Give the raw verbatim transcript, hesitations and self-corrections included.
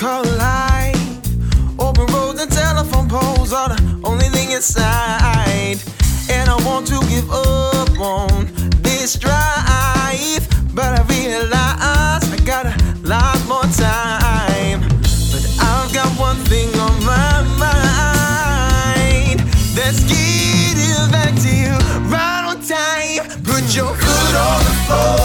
call life. Open roads and telephone poles are the only thing inside. And I want to give up on this drive, but I realize I got a lot more time. But I've got one thing on my mind. Let's get it back to you right on time. Put your foot on the floor.